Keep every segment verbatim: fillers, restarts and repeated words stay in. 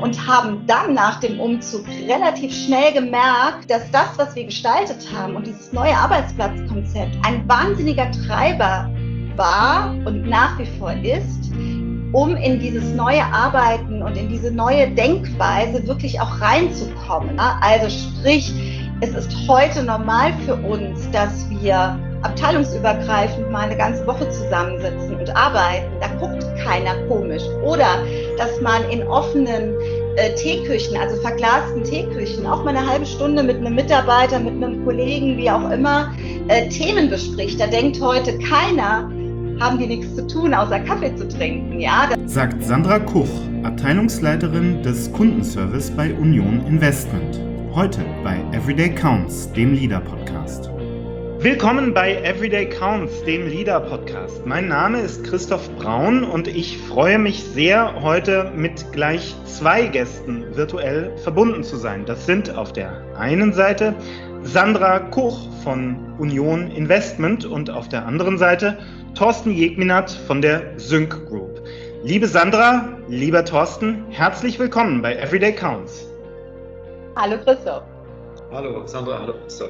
und haben dann nach dem Umzug relativ schnell gemerkt, dass das, was wir gestaltet haben und dieses neue Arbeitsplatzkonzept ein wahnsinniger Treiber war und nach wie vor ist, um in dieses neue Arbeiten und in diese neue Denkweise wirklich auch reinzukommen. Also sprich, es ist heute normal für uns, dass wir abteilungsübergreifend mal eine ganze Woche zusammensitzen und arbeiten. Da guckt keiner komisch. Oder dass man in offenen äh, Teeküchen, also verglasten Teeküchen, auch mal eine halbe Stunde mit einem Mitarbeiter, mit einem Kollegen, wie auch immer, äh, Themen bespricht. Da denkt heute keiner, haben die nichts zu tun, außer Kaffee zu trinken. Ja? Sagt Sandra Kuch, Abteilungsleiterin des Kundenservice bei Union Investment. Heute bei Everyday Counts, dem Leader-Podcast. Willkommen bei Everyday Counts, dem Leader-Podcast. Mein Name ist Christoph Braun und ich freue mich sehr, heute mit gleich zwei Gästen virtuell verbunden zu sein. Das sind auf der einen Seite Sandra Kuch von Union Investment und auf der anderen Seite Thorsten Jegminat von der Sync Group. Liebe Sandra, lieber Thorsten, herzlich willkommen bei Everyday Counts. Hallo Christoph. Hallo Sandra, hallo Christoph.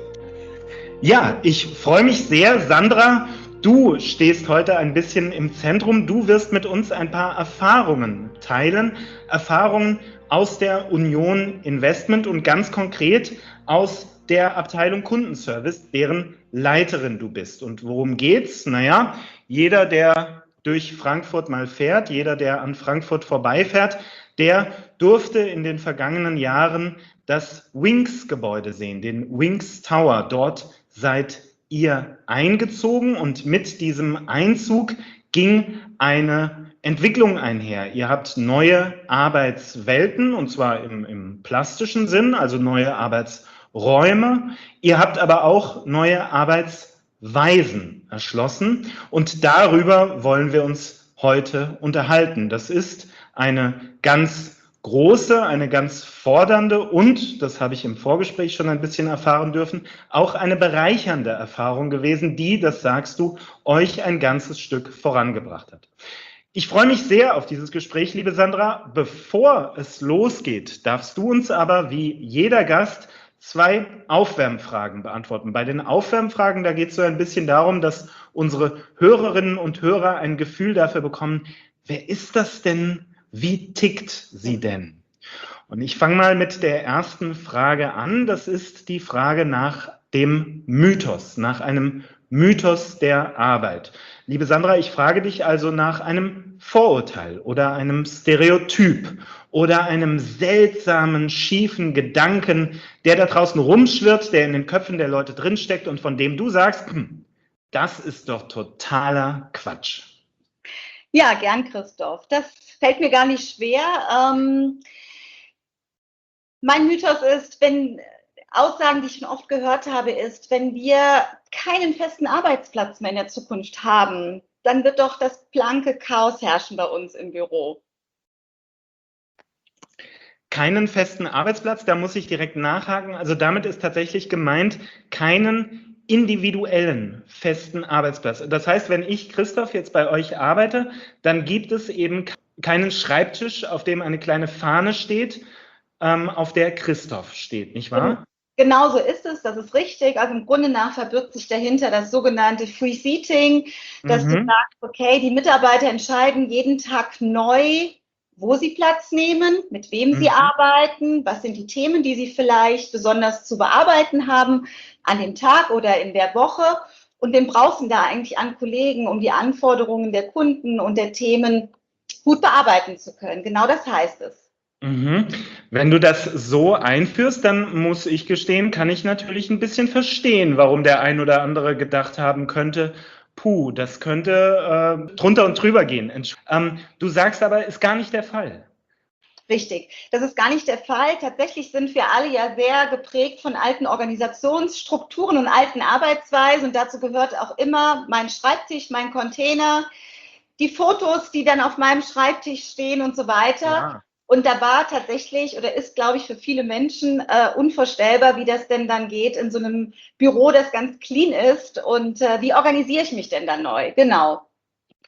Ja, ich freue mich sehr. Sandra, du stehst heute ein bisschen im Zentrum. Du wirst mit uns ein paar Erfahrungen teilen. Erfahrungen aus der Union Investment und ganz konkret aus der Abteilung Kundenservice, deren Leiterin du bist. Und worum geht's? Naja, jeder, der durch Frankfurt mal fährt, jeder, der an Frankfurt vorbeifährt, der durfte in den vergangenen Jahren das Wings-Gebäude sehen, den Wings Tower. Dort seid ihr eingezogen und mit diesem Einzug ging eine Entwicklung einher. Ihr habt neue Arbeitswelten, und zwar im, im plastischen Sinn, also neue Arbeitsräume. Ihr habt aber auch neue Arbeitsweisen erschlossen und darüber wollen wir uns heute unterhalten. Das ist eine ganz große, eine ganz fordernde und, das habe ich im Vorgespräch schon ein bisschen erfahren dürfen, auch eine bereichernde Erfahrung gewesen, die, das sagst du, euch ein ganzes Stück vorangebracht hat. Ich freue mich sehr auf dieses Gespräch, liebe Sandra. Bevor es losgeht, darfst du uns aber wie jeder Gast zwei Aufwärmfragen beantworten. Bei den Aufwärmfragen, da geht es so ein bisschen darum, dass unsere Hörerinnen und Hörer ein Gefühl dafür bekommen, wer ist das denn? Wie tickt sie denn? Und ich fange mal mit der ersten Frage an. Das ist die Frage nach dem Mythos, nach einem Mythos der Arbeit. Liebe Sandra, ich frage dich also nach einem Vorurteil oder einem Stereotyp oder einem seltsamen, schiefen Gedanken, der da draußen rumschwirrt, der in den Köpfen der Leute drinsteckt und von dem du sagst, das ist doch totaler Quatsch. Ja, gern, Christoph. Das fällt mir gar nicht schwer. Ähm, mein Mythos ist, wenn Aussagen, die ich schon oft gehört habe, ist, wenn wir keinen festen Arbeitsplatz mehr in der Zukunft haben, dann wird doch das blanke Chaos herrschen bei uns im Büro. Keinen festen Arbeitsplatz, da muss ich direkt nachhaken. Also damit ist tatsächlich gemeint, keinen individuellen festen Arbeitsplatz. Das heißt, wenn ich, Christoph, jetzt bei euch arbeite, dann gibt es eben keinen Schreibtisch, auf dem eine kleine Fahne steht, ähm, auf der Christoph steht, nicht wahr? Genau so ist es, das ist richtig. Also im Grunde nach verbirgt sich dahinter das sogenannte Free Seating, dass mhm. du sagst, okay, die Mitarbeiter entscheiden jeden Tag neu, wo sie Platz nehmen, mit wem mhm. sie arbeiten, was sind die Themen, die sie vielleicht besonders zu bearbeiten haben an dem Tag oder in der Woche. Und wen brauchst du da eigentlich an Kollegen, um die Anforderungen der Kunden und der Themen gut bearbeiten zu können? Genau das heißt es. Mhm. Wenn du das so einführst, dann muss ich gestehen, kann ich natürlich ein bisschen verstehen, warum der ein oder andere gedacht haben könnte, puh, das könnte äh, drunter und drüber gehen. Ähm, du sagst aber, ist gar nicht der Fall. Richtig, das ist gar nicht der Fall. Tatsächlich sind wir alle ja sehr geprägt von alten Organisationsstrukturen und alten Arbeitsweisen und dazu gehört auch immer mein Schreibtisch, mein Container, die Fotos, die dann auf meinem Schreibtisch stehen und so weiter. Ja. Und da war tatsächlich oder ist, glaube ich, für viele Menschen äh, unvorstellbar, wie das denn dann geht in so einem Büro, das ganz clean ist und äh, wie organisiere ich mich denn dann neu? Genau.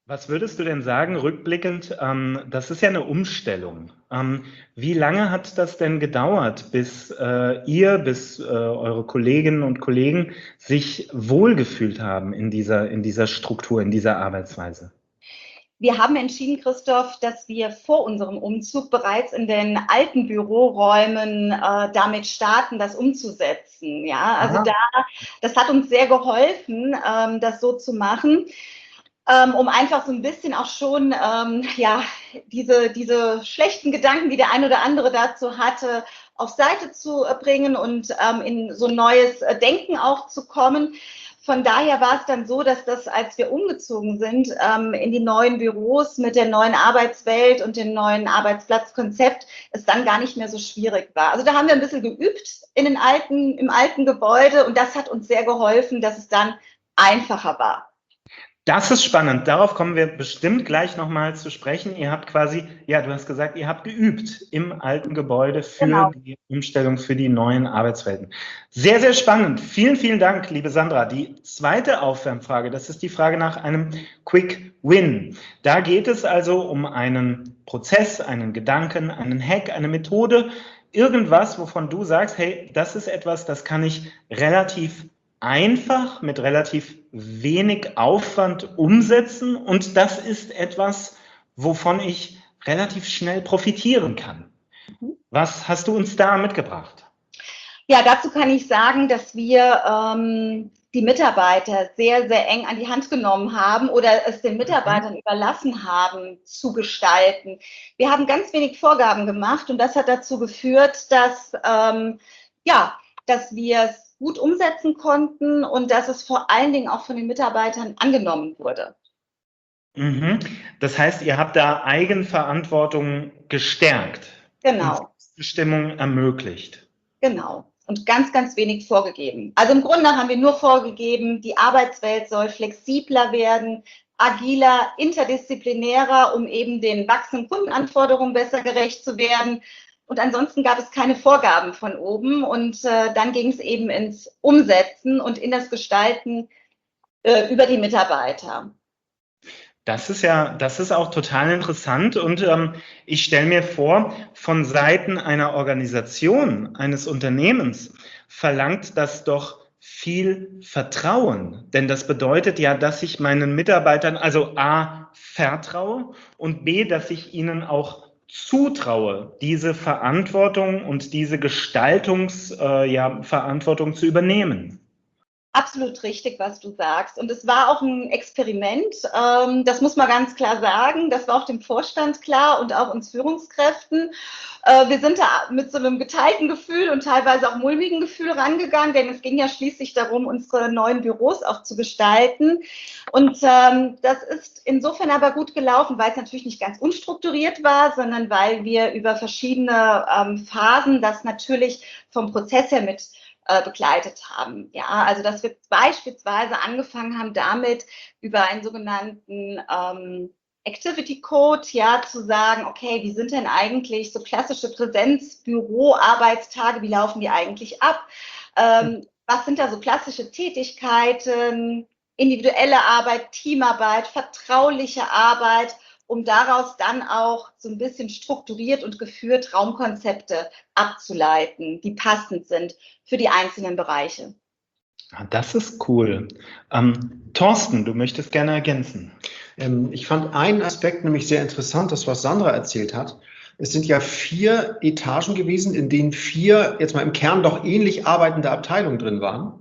Was würdest du denn sagen, rückblickend, ähm, das ist ja eine Umstellung. Ähm, wie lange hat das denn gedauert, bis äh, ihr, bis äh, eure Kolleginnen und Kollegen sich wohlgefühlt haben in dieser, in dieser Struktur, in dieser Arbeitsweise? Wir haben entschieden, Christoph, dass wir vor unserem Umzug bereits in den alten Büroräumen äh, damit starten, das umzusetzen. Ja, also Aha. da, das hat uns sehr geholfen, ähm, das so zu machen, ähm, um einfach so ein bisschen auch schon ähm, ja, diese, diese schlechten Gedanken, die der ein oder andere dazu hatte, auf Seite zu bringen und ähm, in so ein neues Denken auch zu kommen. Von daher war es dann so, dass das, als wir umgezogen sind ähm, in die neuen Büros mit der neuen Arbeitswelt und dem neuen Arbeitsplatzkonzept, es dann gar nicht mehr so schwierig war. Also da haben wir ein bisschen geübt in den alten, im alten Gebäude und das hat uns sehr geholfen, dass es dann einfacher war. Das ist spannend. Darauf kommen wir bestimmt gleich nochmal zu sprechen. Ihr habt quasi, ja, du hast gesagt, ihr habt geübt im alten Gebäude für Genau. die Umstellung, für die neuen Arbeitswelten. Sehr, sehr spannend. Vielen, vielen Dank, liebe Sandra. Die zweite Aufwärmfrage, das ist die Frage nach einem Quick Win. Da geht es also um einen Prozess, einen Gedanken, einen Hack, eine Methode, irgendwas, wovon du sagst, hey, das ist etwas, das kann ich relativ einfach mit relativ wenig Aufwand umsetzen und das ist etwas, wovon ich relativ schnell profitieren kann. Was hast du uns da mitgebracht? Ja, dazu kann ich sagen, dass wir ähm, die Mitarbeiter sehr, sehr eng an die Hand genommen haben oder es den Mitarbeitern mhm. überlassen haben, zu gestalten. Wir haben ganz wenig Vorgaben gemacht und das hat dazu geführt, dass, ähm, ja, dass wir es gut umsetzen konnten und dass es vor allen Dingen auch von den Mitarbeitern angenommen wurde. Mhm. Das heißt, ihr habt da Eigenverantwortung gestärkt. Genau. Und Selbstbestimmung ermöglicht. Genau. Und ganz, ganz wenig vorgegeben. Also im Grunde haben wir nur vorgegeben, die Arbeitswelt soll flexibler werden, agiler, interdisziplinärer, um eben den wachsenden Kundenanforderungen besser gerecht zu werden. Und ansonsten gab es keine Vorgaben von oben. Und äh, dann ging es eben ins Umsetzen und in das Gestalten äh, über die Mitarbeiter. Das ist ja, das ist auch total interessant und ähm, ich stelle mir vor, von Seiten einer Organisation, eines Unternehmens verlangt das doch viel Vertrauen, denn das bedeutet ja, dass ich meinen Mitarbeitern also A, vertraue und B, dass ich ihnen auch zutraue, diese Verantwortung und diese Gestaltungsverantwortung äh, ja, zu übernehmen. Absolut richtig, was du sagst. Und es war auch ein Experiment, ähm, das muss man ganz klar sagen. Das war auch dem Vorstand klar und auch uns Führungskräften. Äh, wir sind da mit so einem geteilten Gefühl und teilweise auch mulmigen Gefühl rangegangen, denn es ging ja schließlich darum, unsere neuen Büros auch zu gestalten. Und ähm, das ist insofern aber gut gelaufen, weil es natürlich nicht ganz unstrukturiert war, sondern weil wir über verschiedene ähm, Phasen das natürlich vom Prozess her mit begleitet haben. Ja, also dass wir beispielsweise angefangen haben damit, über einen sogenannten ähm, Activity Code, ja, zu sagen, okay, wie sind denn eigentlich so klassische Präsenzbüro-Arbeitstage, wie laufen die eigentlich ab? Ähm, was sind da so klassische Tätigkeiten, individuelle Arbeit, Teamarbeit, vertrauliche Arbeit, um daraus dann auch so ein bisschen strukturiert und geführt Raumkonzepte abzuleiten, die passend sind für die einzelnen Bereiche. Das ist cool. Ähm, Thorsten, du möchtest gerne ergänzen. Ähm, ich fand einen Aspekt nämlich sehr interessant, das was Sandra erzählt hat. Es sind ja vier Etagen gewesen, in denen vier, jetzt mal im Kern doch ähnlich arbeitende Abteilungen drin waren.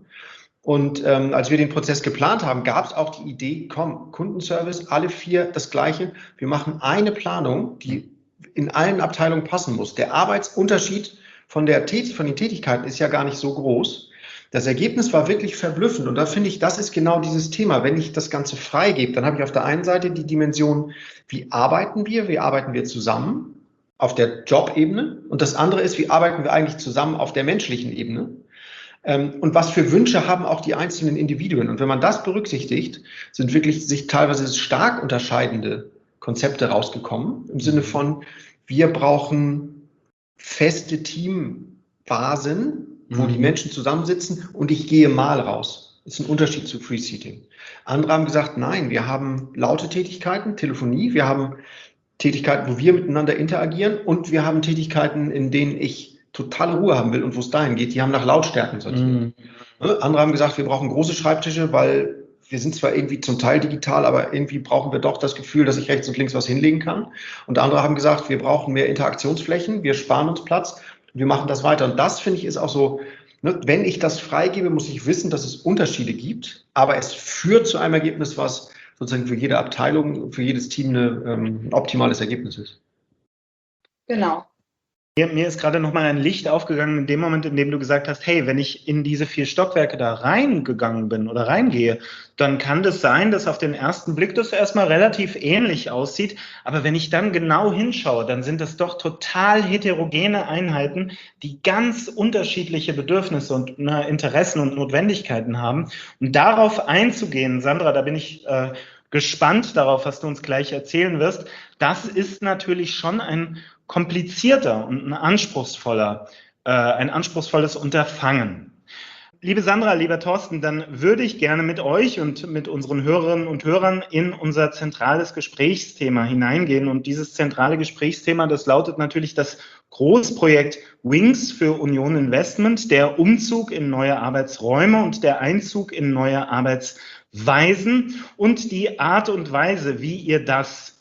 Und ähm, als wir den Prozess geplant haben, gab es auch die Idee, komm, Kundenservice, alle vier das Gleiche. Wir machen eine Planung, die in allen Abteilungen passen muss. Der Arbeitsunterschied von, der Tät- von den Tätigkeiten ist ja gar nicht so groß. Das Ergebnis war wirklich verblüffend und da finde ich, das ist genau dieses Thema. Wenn ich das Ganze freigebe, dann habe ich auf der einen Seite die Dimension, wie arbeiten wir, wie arbeiten wir zusammen auf der Jobebene und das andere ist, wie arbeiten wir eigentlich zusammen auf der menschlichen Ebene. Und was für Wünsche haben auch die einzelnen Individuen? Und wenn man das berücksichtigt, sind wirklich sich teilweise stark unterscheidende Konzepte rausgekommen. Im Sinne von, wir brauchen feste Teambasen, wo mhm. die Menschen zusammensitzen und ich gehe mal raus. Das ist ein Unterschied zu Free Seating. Andere haben gesagt, nein, wir haben laute Tätigkeiten, Telefonie, wir haben Tätigkeiten, wo wir miteinander interagieren und wir haben Tätigkeiten, in denen ich totale Ruhe haben will und wo es dahin geht, die haben nach Lautstärken sortiert. Mhm. Andere haben gesagt, wir brauchen große Schreibtische, weil wir sind zwar irgendwie zum Teil digital, aber irgendwie brauchen wir doch das Gefühl, dass ich rechts und links was hinlegen kann. Und andere haben gesagt, wir brauchen mehr Interaktionsflächen, wir sparen uns Platz, wir machen das weiter. Und das, finde ich, ist auch so, ne, wenn ich das freigebe, muss ich wissen, dass es Unterschiede gibt, aber es führt zu einem Ergebnis, was sozusagen für jede Abteilung, für jedes Team eine, ähm, ein optimales Ergebnis ist. Genau. Mir, mir ist gerade nochmal ein Licht aufgegangen in dem Moment, in dem du gesagt hast, hey, wenn ich in diese vier Stockwerke da reingegangen bin oder reingehe, dann kann das sein, dass auf den ersten Blick das erstmal relativ ähnlich aussieht. Aber wenn ich dann genau hinschaue, dann sind das doch total heterogene Einheiten, die ganz unterschiedliche Bedürfnisse und ne, Interessen und Notwendigkeiten haben. Und darauf einzugehen, Sandra, da bin ich äh, gespannt darauf, was du uns gleich erzählen wirst. Das ist natürlich schon ein komplizierter und ein anspruchsvoller, äh, ein anspruchsvolles Unterfangen. Liebe Sandra, lieber Thorsten, dann würde ich gerne mit euch und mit unseren Hörerinnen und Hörern in unser zentrales Gesprächsthema hineingehen. Und dieses zentrale Gesprächsthema, das lautet natürlich das Großprojekt Wings für Union Investment, der Umzug in neue Arbeitsräume und der Einzug in neue Arbeitsweisen und die Art und Weise, wie ihr das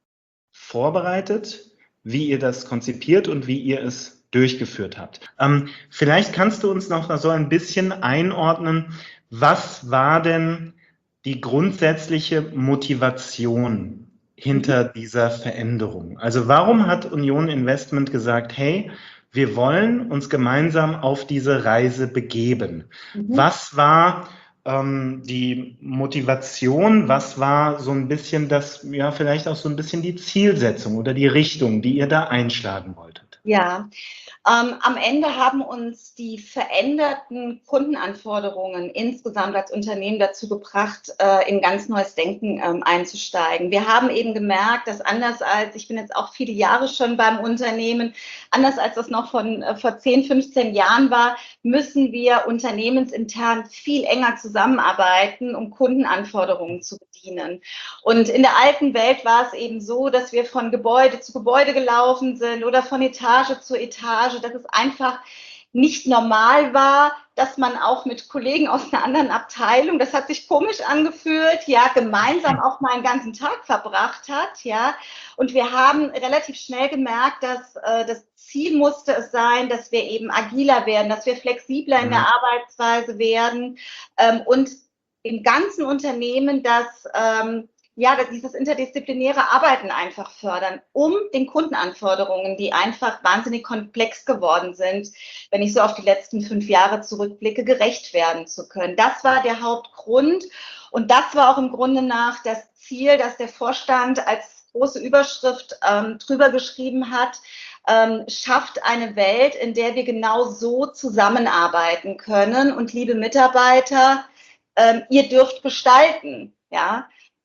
vorbereitet, wie ihr das konzipiert und wie ihr es durchgeführt habt. Ähm, vielleicht kannst du uns noch so ein bisschen einordnen, was war denn die grundsätzliche Motivation hinter dieser Veränderung? Also warum hat Union Investment gesagt, hey, wir wollen uns gemeinsam auf diese Reise begeben? Mhm. Was war ähm, die Motivation, was war so ein bisschen das, ja, vielleicht auch so ein bisschen die Zielsetzung oder die Richtung, die ihr da einschlagen wolltet? Ja, ähm, am Ende haben uns die veränderten Kundenanforderungen insgesamt als Unternehmen dazu gebracht, äh, in ganz neues Denken ähm, einzusteigen. Wir haben eben gemerkt, dass anders als, ich bin jetzt auch viele Jahre schon beim Unternehmen, anders als das noch von äh, vor zehn, fünfzehn Jahren war, müssen wir unternehmensintern viel enger zusammenarbeiten, um Kundenanforderungen zu bedienen. Und in der alten Welt war es eben so, dass wir von Gebäude zu Gebäude gelaufen sind oder von Etage zu Etage, dass es einfach nicht normal war, dass man auch mit Kollegen aus einer anderen Abteilung, das hat sich komisch angefühlt, ja, gemeinsam auch mal einen ganzen Tag verbracht hat, ja. Und wir haben relativ schnell gemerkt, dass äh, das Ziel musste es sein, dass wir eben agiler werden, dass wir flexibler in der Arbeitsweise werden ähm, und im ganzen Unternehmen das ähm, ja, dieses interdisziplinäre Arbeiten einfach fördern, um den Kundenanforderungen, die einfach wahnsinnig komplex geworden sind, wenn ich so auf die letzten fünf Jahre zurückblicke, gerecht werden zu können. Das war der Hauptgrund und das war auch im Grunde nach das Ziel, das der Vorstand als große Überschrift ähm, drüber geschrieben hat, ähm, schafft eine Welt, in der wir genau so zusammenarbeiten können. Und liebe Mitarbeiter, ähm, ihr dürft gestalten, ja.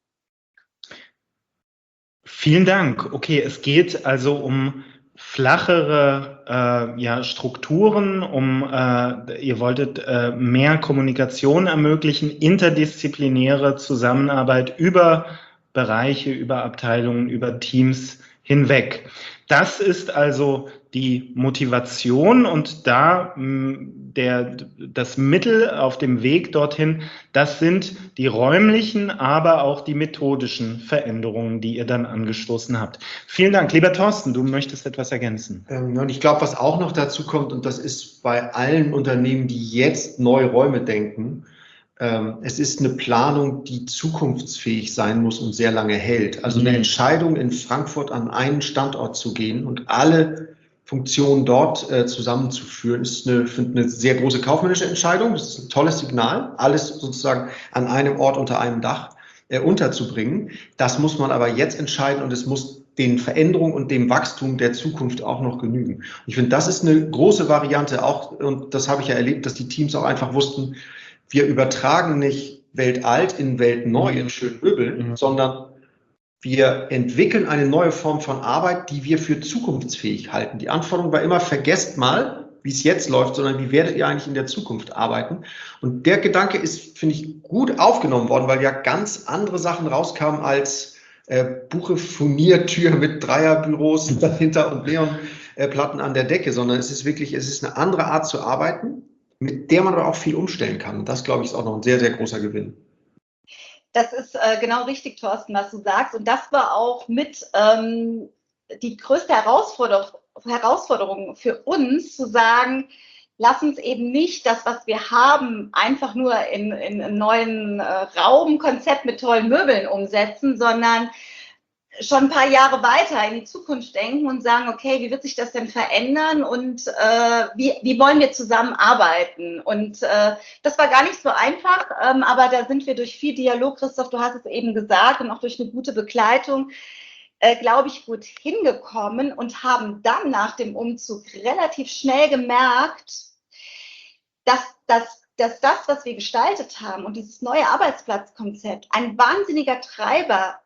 Vielen Dank. Okay, es geht also um flachere äh, ja, Strukturen, um äh, ihr wolltet äh, mehr Kommunikation ermöglichen, interdisziplinäre Zusammenarbeit über Bereiche, über Abteilungen, über Teams hinweg. Das ist also die Motivation und da mh, der, das Mittel auf dem Weg dorthin, das sind die räumlichen, aber auch die methodischen Veränderungen, die ihr dann angestoßen habt. Vielen Dank. Lieber Thorsten, du möchtest etwas ergänzen. Ähm, und ich glaube, was auch noch dazu kommt, und das ist bei allen Unternehmen, die jetzt neue Räume denken, ähm, es ist eine Planung, die zukunftsfähig sein muss und sehr lange hält. Also eine Entscheidung, in Frankfurt an einen Standort zu gehen und alle Funktionen dort äh, zusammenzuführen, ist eine, eine sehr große kaufmännische Entscheidung. Das ist ein tolles Signal, alles sozusagen an einem Ort unter einem Dach äh, unterzubringen. Das muss man aber jetzt entscheiden und es muss den Veränderungen und dem Wachstum der Zukunft auch noch genügen. Ich finde, das ist eine große Variante auch, und das habe ich ja erlebt, dass die Teams auch einfach wussten, wir übertragen nicht weltalt in weltneu in schönen Möbeln, mhm. sondern wir entwickeln eine neue Form von Arbeit, die wir für zukunftsfähig halten. Die Anforderung war immer, vergesst mal, wie es jetzt läuft, sondern wie werdet ihr eigentlich in der Zukunft arbeiten? Und der Gedanke ist, finde ich, gut aufgenommen worden, weil ja ganz andere Sachen rauskamen als äh, Buche Furniertür mit Dreierbüros dahinter und Neonplatten an der Decke, sondern es ist wirklich, es ist eine andere Art zu arbeiten, mit der man aber auch viel umstellen kann. Und das, glaube ich, ist auch noch ein sehr, sehr großer Gewinn. Das ist äh, genau richtig, Thorsten, was du sagst. Und das war auch mit ähm, die größte Herausforderung, Herausforderung für uns, zu sagen, lass uns eben nicht das, was wir haben, einfach nur in, in einem neuen äh, Raumkonzept mit tollen Möbeln umsetzen, sondern schon ein paar Jahre weiter in die Zukunft denken und sagen, okay, wie wird sich das denn verändern und äh, wie, wie wollen wir zusammenarbeiten? Und äh, das war gar nicht so einfach, ähm, aber da sind wir durch viel Dialog, Christoph, du hast es eben gesagt, und auch durch eine gute Begleitung, äh, glaube ich, gut hingekommen und haben dann nach dem Umzug relativ schnell gemerkt, dass, dass, dass das, was wir gestaltet haben und dieses neue Arbeitsplatzkonzept ein wahnsinniger Treiber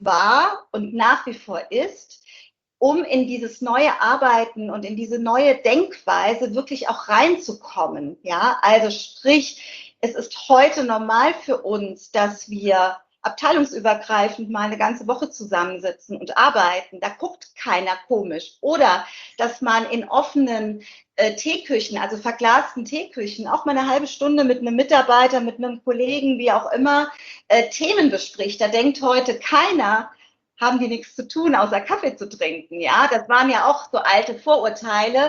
war und nach wie vor ist, um in dieses neue Arbeiten und in diese neue Denkweise wirklich auch reinzukommen. Ja, also sprich, es ist heute normal für uns, dass wir abteilungsübergreifend mal eine ganze Woche zusammensitzen und arbeiten. Da guckt keiner komisch. Oder dass man in offenen äh, Teeküchen, also verglasten Teeküchen, auch mal eine halbe Stunde mit einem Mitarbeiter, mit einem Kollegen, wie auch immer, äh, Themen bespricht. Da denkt heute keiner, haben die nichts zu tun, außer Kaffee zu trinken. Ja, das waren ja auch so alte Vorurteile,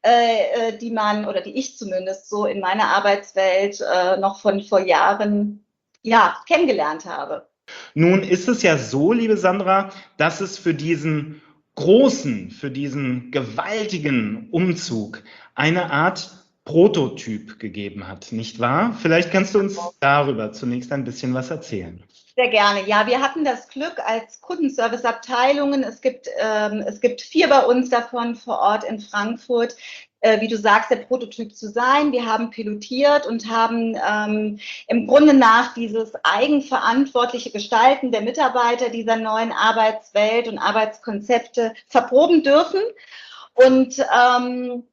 äh, die man, oder die ich zumindest so in meiner Arbeitswelt äh, noch von vor Jahren ja, kennengelernt habe. Nun ist es ja so, liebe Sandra, dass es für diesen großen, für diesen gewaltigen Umzug eine Art Prototyp gegeben hat, nicht wahr? Vielleicht kannst du uns darüber zunächst ein bisschen was erzählen. Sehr gerne. Ja, wir hatten das Glück als Kundenservice-Abteilungen. Es gibt, ähm, es gibt vier bei uns davon vor Ort in Frankfurt, äh, wie du sagst, der Prototyp zu sein. Wir haben pilotiert und haben ähm, im Grunde nach dieses eigenverantwortliche Gestalten der Mitarbeiter dieser neuen Arbeitswelt und Arbeitskonzepte verproben dürfen und ähm,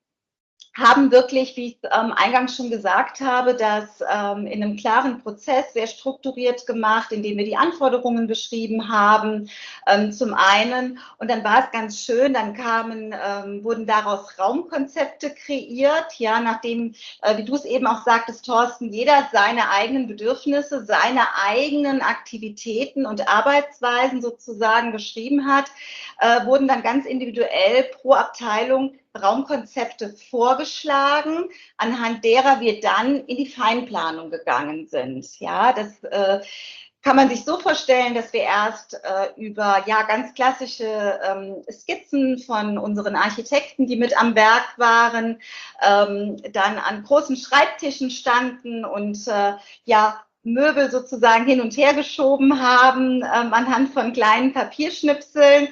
haben wirklich, wie ich ähm, eingangs schon gesagt habe, das ähm, in einem klaren Prozess sehr strukturiert gemacht, indem wir die Anforderungen beschrieben haben, ähm, zum einen. Und dann war es ganz schön, dann kamen, ähm, wurden daraus Raumkonzepte kreiert, ja, nachdem, äh, wie du es eben auch sagtest, Thorsten, jeder seine eigenen Bedürfnisse, seine eigenen Aktivitäten und Arbeitsweisen sozusagen beschrieben hat, äh, wurden dann ganz individuell pro Abteilung Raumkonzepte vorgeschlagen, anhand derer wir dann in die Feinplanung gegangen sind. Ja, das äh, kann man sich so vorstellen, dass wir erst äh, über ja ganz klassische ähm, Skizzen von unseren Architekten, die mit am Werk waren, ähm, dann an großen Schreibtischen standen und äh, ja Möbel sozusagen hin und her geschoben haben, ähm, anhand von kleinen Papierschnipseln.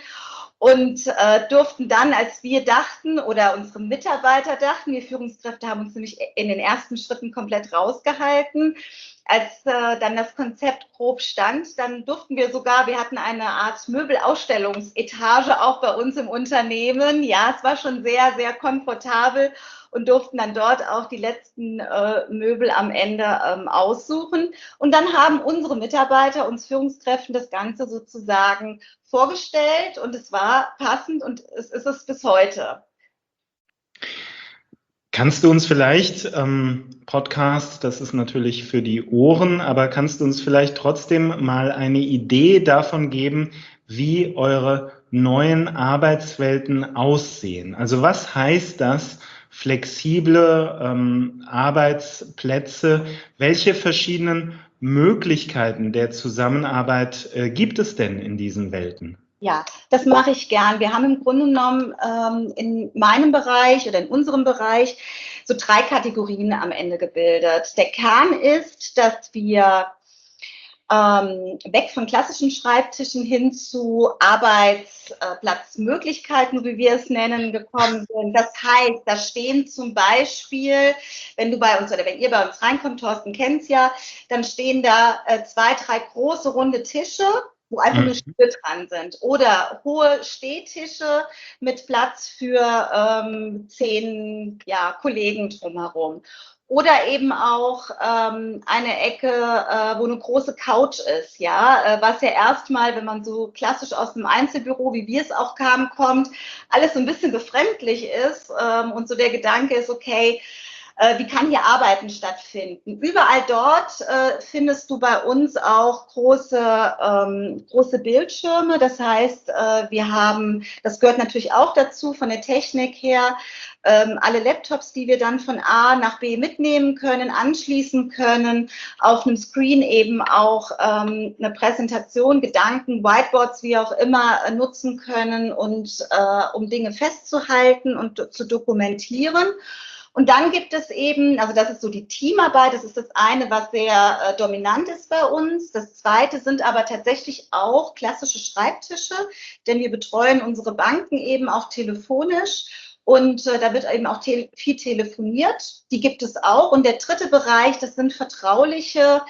Und äh, durften dann, als wir dachten oder unsere Mitarbeiter dachten, wir Führungskräfte haben uns nämlich in den ersten Schritten komplett rausgehalten, als äh, dann das Konzept grob stand, dann durften wir sogar, wir hatten eine Art Möbelausstellungsetage auch bei uns im Unternehmen. Ja, es war schon sehr, sehr komfortabel und durften dann dort auch die letzten äh, Möbel am Ende ähm, aussuchen. Und dann haben unsere Mitarbeiter uns Führungskräften das Ganze sozusagen vorgestellt und es war passend und es ist es bis heute. Kannst du uns vielleicht, ähm, Podcast, das ist natürlich für die Ohren, aber kannst du uns vielleicht trotzdem mal eine Idee davon geben, wie eure neuen Arbeitswelten aussehen? Also was heißt das, flexible ähm, Arbeitsplätze? Welche verschiedenen Möglichkeiten der Zusammenarbeit äh, gibt es denn in diesen Welten? Ja, das mache ich gern. Wir haben im Grunde genommen ähm, in meinem Bereich oder in unserem Bereich so drei Kategorien am Ende gebildet. Der Kern ist, dass wir ähm, weg von klassischen Schreibtischen hin zu Arbeitsplatzmöglichkeiten, wie wir es nennen, gekommen sind. Das heißt, da stehen zum Beispiel, wenn du bei uns oder wenn ihr bei uns reinkommt, Thorsten kennt's ja, dann stehen da äh, zwei, drei große runde Tische. wo einfach nur Mhm. Stühle dran sind. Oder hohe Stehtische mit Platz für ähm, zehn ja, Kollegen drumherum. Oder eben auch ähm, eine Ecke, äh, wo eine große Couch ist, ja, äh, was ja erstmal, wenn man so klassisch aus dem Einzelbüro, wie wir es auch kamen, kommt, alles so ein bisschen befremdlich ist ähm, und so der Gedanke ist, okay, äh, wie kann hier Arbeiten stattfinden? Überall dort äh, findest du bei uns auch große, ähm, große Bildschirme. Das heißt, äh, wir haben, das gehört natürlich auch dazu von der Technik her, ähm, alle Laptops, die wir dann von A nach B mitnehmen können, anschließen können, auf einem Screen eben auch ähm, eine Präsentation, Gedanken, Whiteboards, wie auch immer, äh, nutzen können und äh, um Dinge festzuhalten und zu dokumentieren. Und dann gibt es eben, also das ist so die Teamarbeit, das ist das eine, was sehr äh, dominant ist bei uns. Das zweite sind aber tatsächlich auch klassische Schreibtische, denn wir betreuen unsere Banken eben auch telefonisch. Und äh, da wird eben auch te- viel telefoniert. Die gibt es auch. Und der dritte Bereich, das sind vertrauliche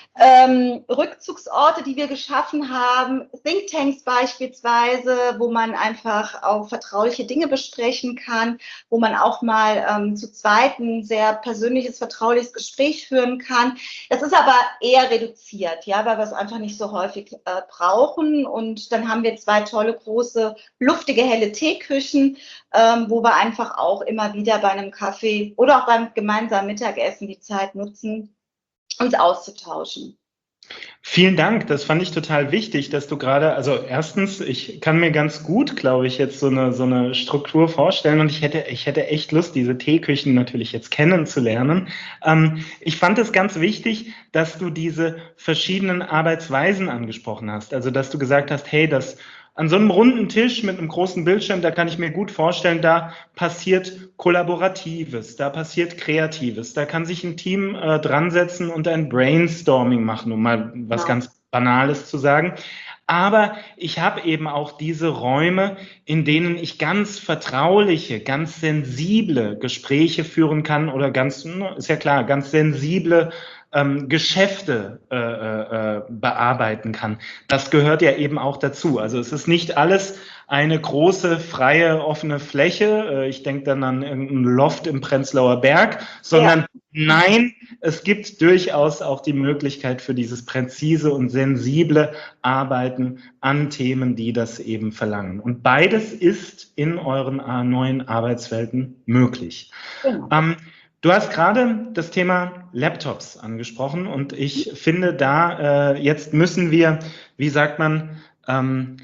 ähm, Rückzugsorte, die wir geschaffen haben, Thinktanks beispielsweise, wo man einfach auch vertrauliche Dinge besprechen kann, wo man auch mal ähm, zu zweit ein sehr persönliches, vertrauliches Gespräch führen kann. Das ist aber eher reduziert, ja, weil wir es einfach nicht so häufig äh, brauchen. Und dann haben wir zwei tolle, große, luftige, helle Teeküchen, ähm, wo wir einfach auch immer wieder bei einem Kaffee oder auch beim gemeinsamen Mittagessen die Zeit nutzen, uns auszutauschen. Vielen Dank, das fand ich total wichtig, dass du gerade, also erstens, ich kann mir ganz gut, glaube ich, jetzt so eine, so eine Struktur vorstellen und ich hätte, ich hätte echt Lust, diese Teeküchen natürlich jetzt kennenzulernen. Ähm, ich fand es ganz wichtig, dass du diese verschiedenen Arbeitsweisen angesprochen hast, also dass du gesagt hast, hey, das an so einem runden Tisch mit einem großen Bildschirm, da kann ich mir gut vorstellen, da passiert Kollaboratives, da passiert Kreatives, da kann sich ein Team äh, dran setzen und ein Brainstorming machen, um mal was Genau. ganz Banales zu sagen. Aber ich habe eben auch diese Räume, in denen ich ganz vertrauliche, ganz sensible Gespräche führen kann oder ganz, ist ja klar, ganz sensible ähm, Geschäfte äh, äh, bearbeiten kann. Das gehört ja eben auch dazu. Also es ist nicht alles eine große, freie, offene Fläche. Äh, ich denke dann an irgendein Loft im Prenzlauer Berg, sondern Ja. Nein, es gibt durchaus auch die Möglichkeit für dieses präzise und sensible Arbeiten an Themen, die das eben verlangen. Und beides ist in euren neuen Arbeitswelten möglich. Genau. Ähm, du hast gerade das Thema Laptops angesprochen und ich finde da, äh, jetzt müssen wir, wie sagt man, ähm,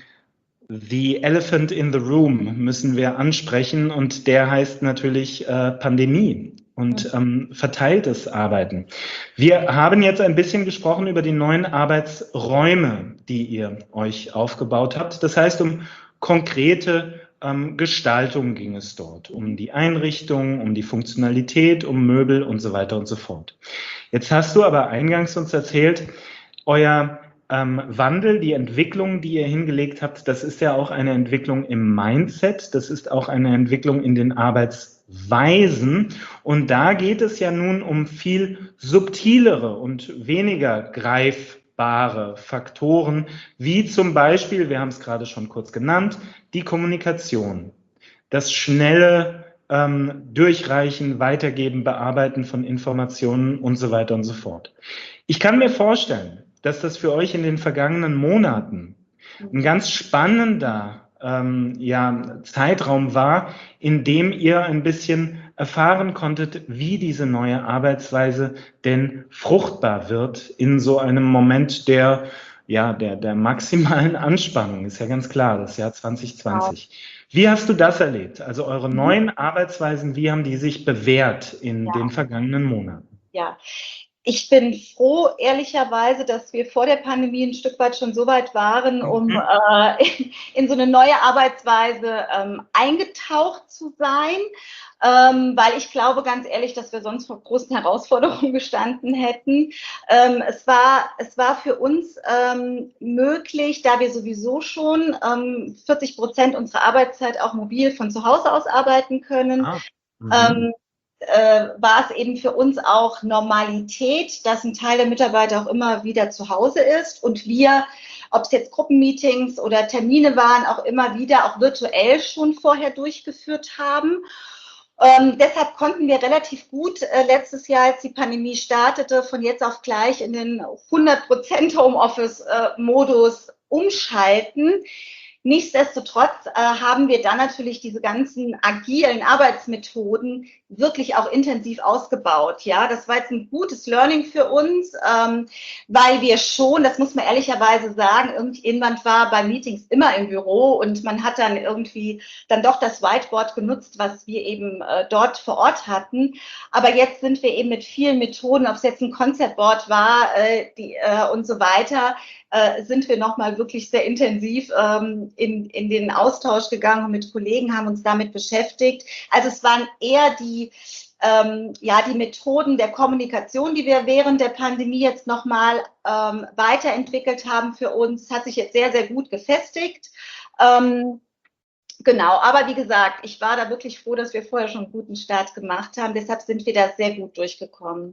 The Elephant in the Room müssen wir ansprechen und der heißt natürlich äh, Pandemie und ähm, verteiltes Arbeiten. Wir haben jetzt ein bisschen gesprochen über die neuen Arbeitsräume, die ihr euch aufgebaut habt. Das heißt, um konkrete ähm, Gestaltung ging es dort, um die Einrichtung, um die Funktionalität, um Möbel und so weiter und so fort. Jetzt hast du aber eingangs uns erzählt, euer Ähm, Wandel, die Entwicklung, die ihr hingelegt habt, das ist ja auch eine Entwicklung im Mindset, das ist auch eine Entwicklung in den Arbeitsweisen und da geht es ja nun um viel subtilere und weniger greifbare Faktoren, wie zum Beispiel, wir haben es gerade schon kurz genannt, die Kommunikation, das schnelle ähm, Durchreichen, Weitergeben, Bearbeiten von Informationen und so weiter und so fort. Ich kann mir vorstellen, dass das für euch in den vergangenen Monaten ein ganz spannender ähm, ja, Zeitraum war, in dem ihr ein bisschen erfahren konntet, wie diese neue Arbeitsweise denn fruchtbar wird in so einem Moment der, ja, der, der maximalen Anspannung. Ist ja ganz klar, das Jahr zwanzig zwanzig. Wie hast du das erlebt? Also eure neuen Arbeitsweisen, wie haben die sich bewährt in Ja. den vergangenen Monaten? Ja, ich bin froh, ehrlicherweise, dass wir vor der Pandemie ein Stück weit schon so weit waren, um Mhm. äh, in, in so eine neue Arbeitsweise ähm, eingetaucht zu sein, ähm, weil ich glaube ganz ehrlich, dass wir sonst vor großen Herausforderungen gestanden hätten. Ähm, es war, es war für uns ähm, möglich, da wir sowieso schon ähm, vierzig Prozent unserer Arbeitszeit auch mobil von zu Hause aus arbeiten können. Ah. Mhm. Ähm, äh, war es eben für uns auch Normalität, dass ein Teil der Mitarbeiter auch immer wieder zu Hause ist und wir ob es jetzt Gruppenmeetings oder Termine waren, auch immer wieder, auch virtuell schon vorher durchgeführt haben. Ähm, deshalb konnten wir relativ gut äh, letztes Jahr, als die Pandemie startete, von jetzt auf gleich in den hundert Prozent Homeoffice-Modus äh, umschalten. Nichtsdestotrotz äh, haben wir dann natürlich diese ganzen agilen Arbeitsmethoden wirklich auch intensiv ausgebaut. Ja, das war jetzt ein gutes Learning für uns, ähm, weil wir schon, das muss man ehrlicherweise sagen, irgendjemand war bei Meetings immer im Büro und man hat dann irgendwie dann doch das Whiteboard genutzt, was wir eben äh, dort vor Ort hatten. Aber jetzt sind wir eben mit vielen Methoden, ob es jetzt ein Concept Board war äh, die, äh, und so weiter, äh, sind wir nochmal wirklich sehr intensiv ähm, in, in den Austausch gegangen und mit Kollegen haben uns damit beschäftigt. Also es waren eher die, ähm, ja, die Methoden der Kommunikation, die wir während der Pandemie jetzt nochmal ähm, weiterentwickelt haben für uns, hat sich jetzt sehr, sehr gut gefestigt. Ähm, Genau, aber wie gesagt, ich war da wirklich froh, dass wir vorher schon einen guten Start gemacht haben. Deshalb sind wir da sehr gut durchgekommen.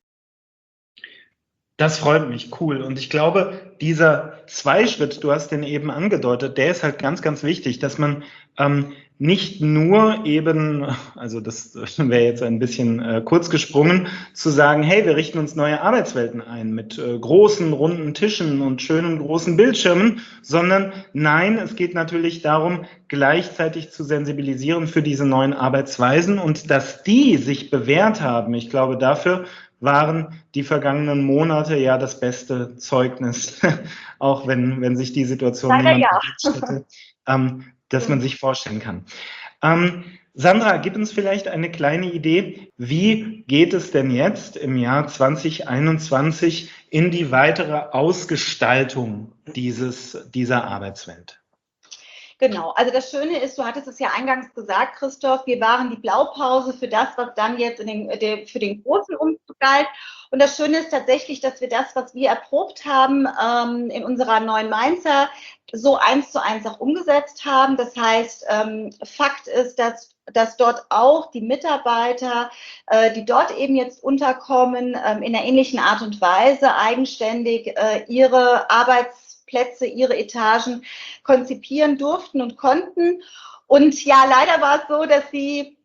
Das freut mich, cool. Und ich glaube, dieser Zweischritt, du hast den eben angedeutet, der ist halt ganz, ganz wichtig, dass man ähm, nicht nur eben, also das wäre jetzt ein bisschen äh, kurz gesprungen, zu sagen, hey, wir richten uns neue Arbeitswelten ein mit äh, großen, runden Tischen und schönen großen Bildschirmen, sondern nein, es geht natürlich darum, gleichzeitig zu sensibilisieren für diese neuen Arbeitsweisen und dass die sich bewährt haben. Ich glaube, dafür waren die vergangenen Monate ja das beste Zeugnis, auch wenn, wenn sich die Situation Leider niemand ja. hätte, ähm, dass man sich vorstellen kann. Ähm, Sandra, gib uns vielleicht eine kleine Idee, wie geht es denn jetzt im Jahr zwanzig einundzwanzig in die weitere Ausgestaltung dieses, dieser Arbeitswelt? Genau, also das Schöne ist, du hattest es ja eingangs gesagt, Christoph, wir waren die Blaupause für das, was dann jetzt in den, der, für den großen Umzug galt. Und das Schöne ist tatsächlich, dass wir das, was wir erprobt haben, ähm, in unserer neuen Mainzer so eins zu eins auch umgesetzt haben. Das heißt, ähm, Fakt ist, dass dass dort auch die Mitarbeiter, äh, die dort eben jetzt unterkommen, ähm, in einer ähnlichen Art und Weise eigenständig äh, ihre Arbeitsplätze, ihre Etagen konzipieren durften und konnten. Und ja, leider war es so, dass sie,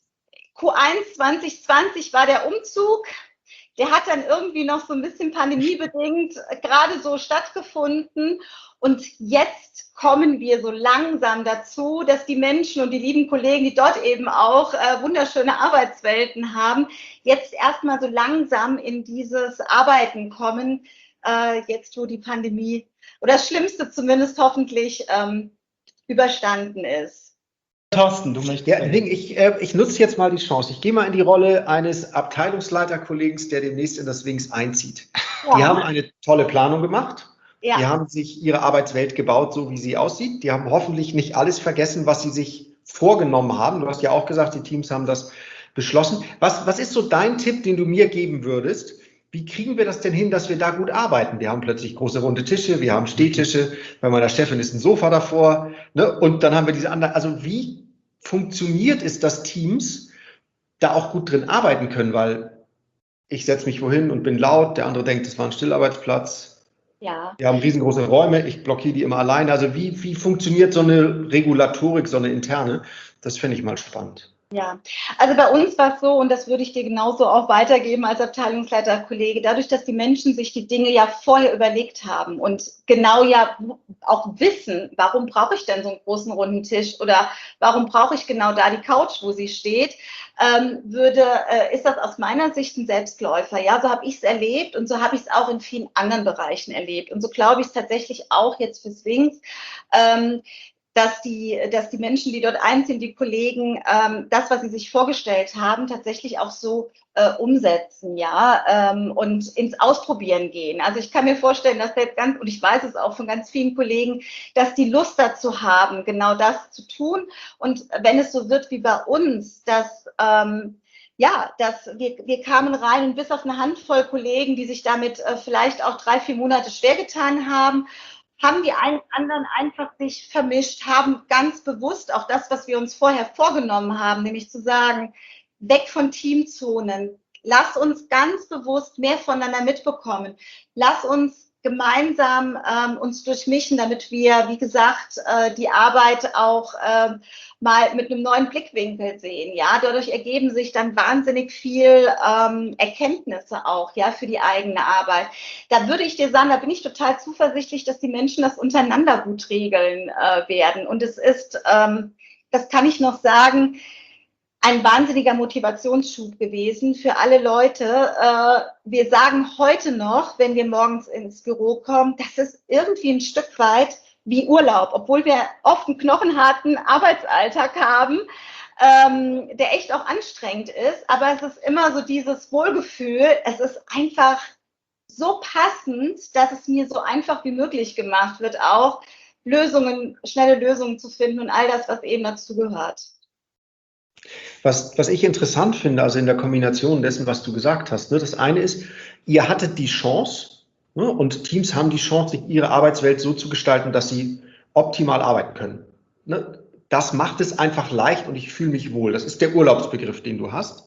Q eins zwanzig zwanzig war der Umzug. Der hat dann irgendwie noch so ein bisschen pandemiebedingt gerade so stattgefunden. Und jetzt kommen wir so langsam dazu, dass die Menschen und die lieben Kollegen, die dort eben auch äh, wunderschöne Arbeitswelten haben, jetzt erstmal so langsam in dieses Arbeiten kommen, äh, jetzt wo die Pandemie oder das Schlimmste zumindest hoffentlich ähm, überstanden ist. Thorsten, du möchtest. Ja, ich, äh, ich nutze jetzt mal die Chance. Ich gehe mal in die Rolle eines Abteilungsleiterkollegen, der demnächst in das Wings einzieht. Ja. Die haben eine tolle Planung gemacht. Ja. Die haben sich ihre Arbeitswelt gebaut, so wie sie aussieht. Die haben hoffentlich nicht alles vergessen, was sie sich vorgenommen haben. Du hast ja auch gesagt, die Teams haben das beschlossen. Was, was ist so dein Tipp, den du mir geben würdest? Wie kriegen wir das denn hin, dass wir da gut arbeiten? Wir haben plötzlich große runde Tische, wir haben Stehtische, bei meiner Chefin ist ein Sofa davor, ne? Und dann haben wir diese anderen. Also wie funktioniert es, dass Teams da auch gut drin arbeiten können? Weil ich setze mich wohin und bin laut, der andere denkt, das war ein Stillarbeitsplatz. Ja. Wir haben riesengroße Räume, ich blockiere die immer alleine. Also wie, wie funktioniert so eine Regulatorik, so eine interne? Das finde ich mal spannend. Ja, also bei uns war es so, und das würde ich dir genauso auch weitergeben als Abteilungsleiterkollege, dadurch, dass die Menschen sich die Dinge ja vorher überlegt haben und genau ja auch wissen, warum brauche ich denn so einen großen runden Tisch oder warum brauche ich genau da die Couch, wo sie steht, ähm, würde, äh, ist das aus meiner Sicht ein Selbstläufer. Ja, so habe ich es erlebt und so habe ich es auch in vielen anderen Bereichen erlebt. Und so glaube ich es tatsächlich auch jetzt für Swings. Ähm, dass die, dass die Menschen, die dort einziehen, die Kollegen, ähm, das, was sie sich vorgestellt haben, tatsächlich auch so äh, umsetzen, ja, ähm, und ins Ausprobieren gehen. Also ich kann mir vorstellen, dass jetzt ganz, und ich weiß es auch von ganz vielen Kollegen, dass die Lust dazu haben, genau das zu tun. Und wenn es so wird wie bei uns, dass ähm, ja, dass wir, wir kamen rein und bis auf eine Handvoll Kollegen, die sich damit äh, vielleicht auch drei, vier Monate schwer getan haben, haben die einen anderen einfach sich vermischt, haben ganz bewusst auch das, was wir uns vorher vorgenommen haben, nämlich zu sagen, weg von Teamzonen, lass uns ganz bewusst mehr voneinander mitbekommen, lass uns gemeinsam ähm, uns durchmischen, damit wir, wie gesagt, äh, die Arbeit auch äh, mal mit einem neuen Blickwinkel sehen. Ja, dadurch ergeben sich dann wahnsinnig viel ähm, Erkenntnisse auch, ja, für die eigene Arbeit. Da würde ich dir sagen, da bin ich total zuversichtlich, dass die Menschen das untereinander gut regeln äh, werden. Und es ist, ähm, das kann ich noch sagen, ein wahnsinniger Motivationsschub gewesen für alle Leute. Äh, wir sagen heute noch, wenn wir morgens ins Büro kommen, das ist irgendwie ein Stück weit wie Urlaub, obwohl wir oft einen knochenharten Arbeitsalltag haben, ähm, der echt auch anstrengend ist. Aber es ist immer so dieses Wohlgefühl. Es ist einfach so passend, dass es mir so einfach wie möglich gemacht wird, auch Lösungen, schnelle Lösungen zu finden und all das, was eben dazu gehört. Was, was ich interessant finde, also in der Kombination dessen, was du gesagt hast, ne, das eine ist, ihr hattet die Chance, ne, und Teams haben die Chance, sich ihre Arbeitswelt so zu gestalten, dass sie optimal arbeiten können. Ne, das macht es einfach leicht und ich fühle mich wohl. Das ist der Urlaubsbegriff, den du hast.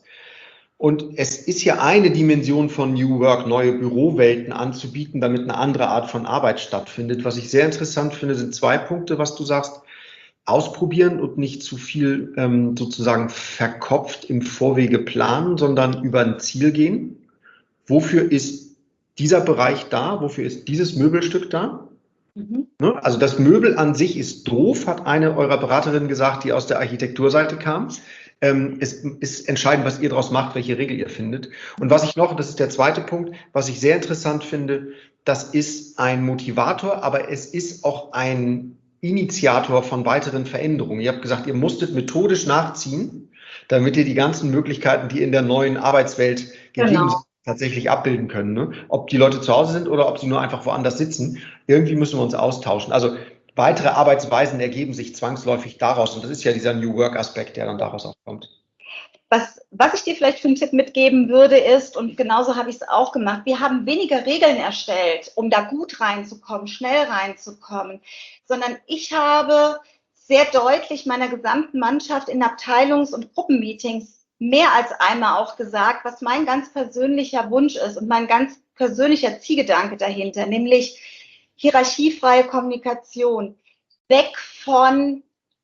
Und es ist ja eine Dimension von New Work, neue Bürowelten anzubieten, damit eine andere Art von Arbeit stattfindet. Was ich sehr interessant finde, sind zwei Punkte, was du sagst. Ausprobieren und nicht zu viel ähm, sozusagen verkopft im Vorwege planen, sondern über ein Ziel gehen. Wofür ist dieser Bereich da? Wofür ist dieses Möbelstück da? Mhm. Ne? Also das Möbel an sich ist doof, hat eine eurer Beraterinnen gesagt, die aus der Architekturseite kam. Ähm, es ist entscheidend, was ihr daraus macht, welche Regel ihr findet. Und was ich noch, das ist der zweite Punkt, was ich sehr interessant finde, das ist ein Motivator, aber es ist auch ein Initiator von weiteren Veränderungen. Ihr habt gesagt, ihr musstet methodisch nachziehen, damit ihr die ganzen Möglichkeiten, die in der neuen Arbeitswelt gegeben Genau. sind, tatsächlich abbilden können. Ne? Ob die Leute zu Hause sind oder ob sie nur einfach woanders sitzen, irgendwie müssen wir uns austauschen. Also weitere Arbeitsweisen ergeben sich zwangsläufig daraus. Und das ist ja dieser New Work-Aspekt, der dann daraus auch kommt. Was, was ich dir vielleicht für einen Tipp mitgeben würde, ist, und genauso habe ich es auch gemacht, wir haben weniger Regeln erstellt, um da gut reinzukommen, schnell reinzukommen, sondern ich habe sehr deutlich meiner gesamten Mannschaft in Abteilungs- und Gruppenmeetings mehr als einmal auch gesagt, was mein ganz persönlicher Wunsch ist und mein ganz persönlicher Zielgedanke dahinter, nämlich hierarchiefreie Kommunikation, weg von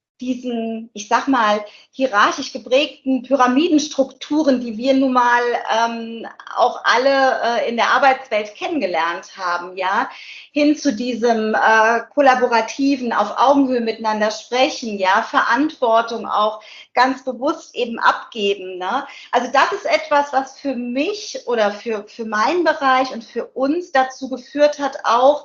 diesen, ich sag mal, hierarchisch geprägten Pyramidenstrukturen, die wir nun mal ähm, auch alle äh, in der Arbeitswelt kennengelernt haben, ja, hin zu diesem äh, kollaborativen, auf Augenhöhe miteinander sprechen, ja, Verantwortung auch ganz bewusst eben abgeben, ne? Also das ist etwas, was für mich oder für, für meinen Bereich und für uns dazu geführt hat, auch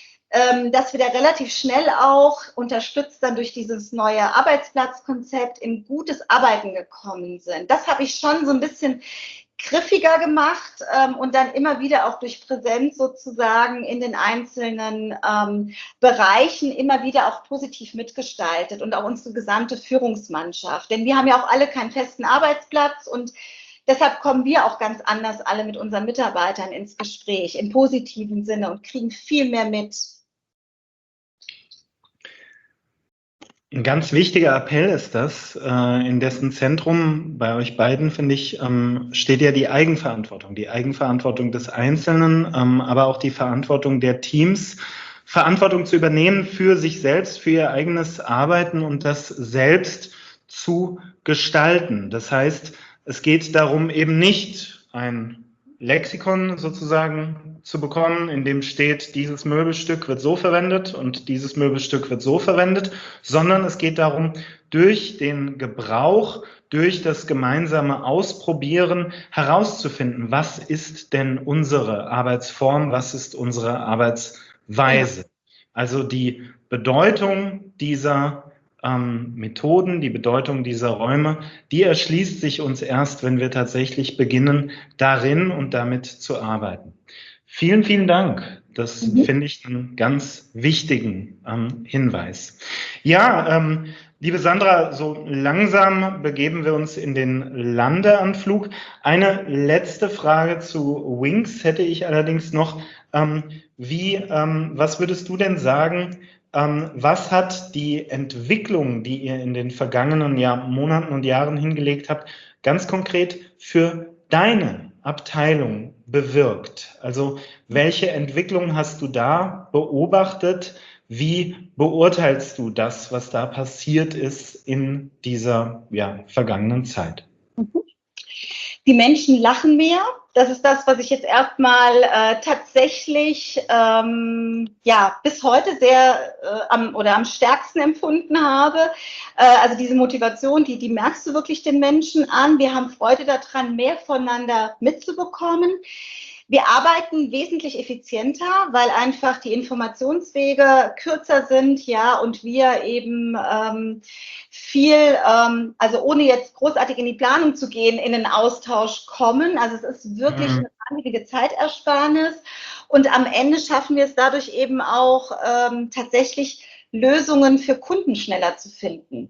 dass wir da relativ schnell auch, unterstützt dann durch dieses neue Arbeitsplatzkonzept, in gutes Arbeiten gekommen sind. Das habe ich schon so ein bisschen griffiger gemacht ähm, und dann immer wieder auch durch Präsenz sozusagen in den einzelnen ähm, Bereichen immer wieder auch positiv mitgestaltet und auch unsere gesamte Führungsmannschaft. Denn wir haben ja auch alle keinen festen Arbeitsplatz und deshalb kommen wir auch ganz anders alle mit unseren Mitarbeitern ins Gespräch, im positiven Sinne und kriegen viel mehr mit. Ein ganz wichtiger Appell ist das, in dessen Zentrum bei euch beiden, finde ich, steht ja die Eigenverantwortung, die Eigenverantwortung des Einzelnen, aber auch die Verantwortung der Teams, Verantwortung zu übernehmen für sich selbst, für ihr eigenes Arbeiten und das selbst zu gestalten. Das heißt, es geht darum, eben nicht ein Lexikon sozusagen zu bekommen, in dem steht, dieses Möbelstück wird so verwendet und dieses Möbelstück wird so verwendet, sondern es geht darum, durch den Gebrauch, durch das gemeinsame Ausprobieren herauszufinden, was ist denn unsere Arbeitsform, was ist unsere Arbeitsweise. Also die Bedeutung dieser Ähm, Methoden, die Bedeutung dieser Räume, die erschließt sich uns erst, wenn wir tatsächlich beginnen, darin und damit zu arbeiten. Vielen, vielen Dank. Das mhm. finde ich einen ganz wichtigen ähm, Hinweis. Ja, ähm, liebe Sandra, so langsam begeben wir uns in den Landeanflug. Eine letzte Frage zu Wings hätte ich allerdings noch. Ähm, wie, ähm, was würdest du denn sagen, Ähm, was hat die Entwicklung, die ihr in den vergangenen Jahr, Monaten und Jahren hingelegt habt, ganz konkret für deine Abteilung bewirkt? Also welche Entwicklung hast du da beobachtet? Wie beurteilst du das, was da passiert ist in dieser ja, vergangenen Zeit? Die Menschen lachen mehr. Das ist das, was ich jetzt erstmal äh, tatsächlich ähm, ja bis heute sehr äh, am oder am stärksten empfunden habe. Äh, also diese Motivation, die die merkst du wirklich den Menschen an. Wir haben Freude daran, mehr voneinander mitzubekommen. Wir arbeiten wesentlich effizienter, weil einfach die Informationswege kürzer sind, ja, und wir eben ähm, viel, ähm, also ohne jetzt großartig in die Planung zu gehen, in den Austausch kommen. Also es ist wirklich eine wahnsinnige Zeitersparnis und am Ende schaffen wir es dadurch eben auch ähm, tatsächlich Lösungen für Kunden schneller zu finden.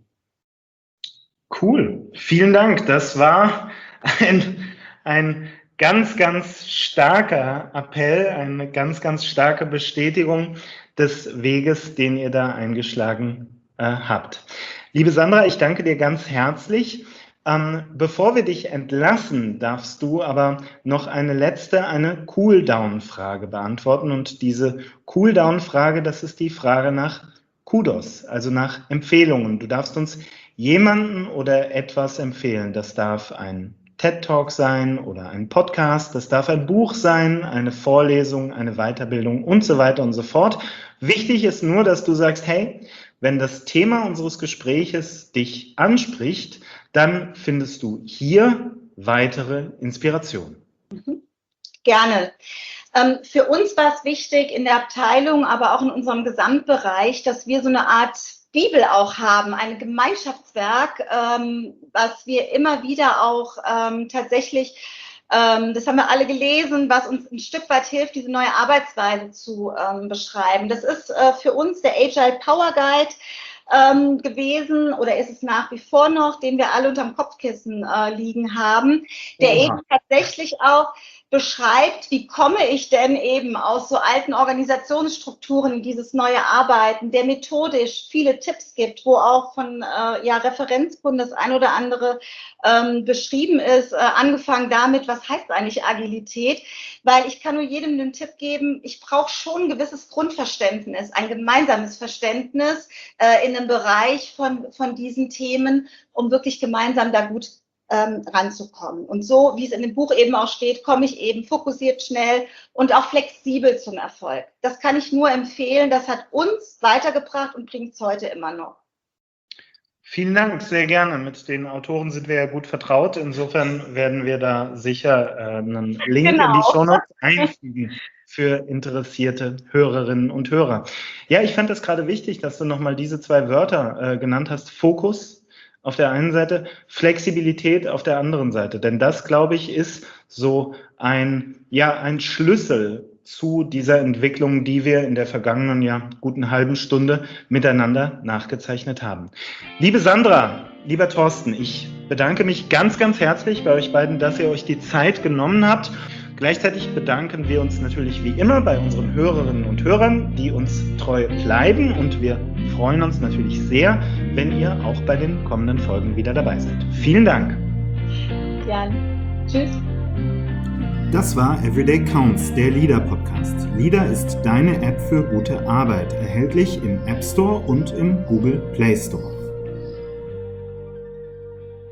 Cool, vielen Dank. Das war ein, ein ganz, ganz starker Appell, eine ganz, ganz starke Bestätigung des Weges, den ihr da eingeschlagen äh, habt. Liebe Sandra, ich danke dir ganz herzlich. Ähm, bevor wir dich entlassen, darfst du aber noch eine letzte, eine Cooldown-Frage beantworten. Und diese Cooldown-Frage, das ist die Frage nach Kudos, also nach Empfehlungen. Du darfst uns jemanden oder etwas empfehlen. Das darf ein TED-Talk sein oder ein Podcast, das darf ein Buch sein, eine Vorlesung, eine Weiterbildung und so weiter und so fort. Wichtig ist nur, dass du sagst, hey, wenn das Thema unseres Gespräches dich anspricht, dann findest du hier weitere Inspiration. Mhm. Gerne. Ähm, für uns war es wichtig in der Abteilung, aber auch in unserem Gesamtbereich, dass wir so eine Art Bibel auch haben, ein Gemeinschaftswerk, ähm, was wir immer wieder auch ähm, tatsächlich, ähm, das haben wir alle gelesen, was uns ein Stück weit hilft, diese neue Arbeitsweise zu ähm, beschreiben. Das ist äh, für uns der Agile Power Guide ähm, gewesen oder ist es nach wie vor noch, den wir alle unterm Kopfkissen äh, liegen haben, der ja. eben tatsächlich auch beschreibt, wie komme ich denn eben aus so alten Organisationsstrukturen in dieses neue Arbeiten, der methodisch viele Tipps gibt, wo auch von äh, ja, Referenzkunden das ein oder andere ähm, beschrieben ist, äh, angefangen damit, was heißt eigentlich Agilität, weil ich kann nur jedem den Tipp geben, ich brauche schon ein gewisses Grundverständnis, ein gemeinsames Verständnis äh, in einem Bereich von, von diesen Themen, um wirklich gemeinsam da gut Ähm, ranzukommen. Und so, wie es in dem Buch eben auch steht, komme ich eben fokussiert, schnell und auch flexibel zum Erfolg. Das kann ich nur empfehlen. Das hat uns weitergebracht und bringt es heute immer noch. Vielen Dank, sehr gerne. Mit den Autoren sind wir ja gut vertraut. Insofern werden wir da sicher äh, einen Link genau. in die Shownotes einfügen für interessierte Hörerinnen und Hörer. Ja, ich fand das gerade wichtig, dass du nochmal diese zwei Wörter äh, genannt hast. Fokus auf der einen Seite, Flexibilität auf der anderen Seite. Denn das, glaube ich, ist so ein, ja, ein Schlüssel zu dieser Entwicklung, die wir in der vergangenen ja, guten halben Stunde miteinander nachgezeichnet haben. Liebe Sandra, lieber Thorsten, ich bedanke mich ganz, ganz herzlich bei euch beiden, dass ihr euch die Zeit genommen habt. Gleichzeitig bedanken wir uns natürlich wie immer bei unseren Hörerinnen und Hörern, die uns treu bleiben, und wir freuen uns natürlich sehr, wenn ihr auch bei den kommenden Folgen wieder dabei seid. Vielen Dank. Ja, tschüss. Das war Everyday Counts, der LEADER Podcast. LEADER ist deine App für gute Arbeit, erhältlich im App Store und im Google Play Store.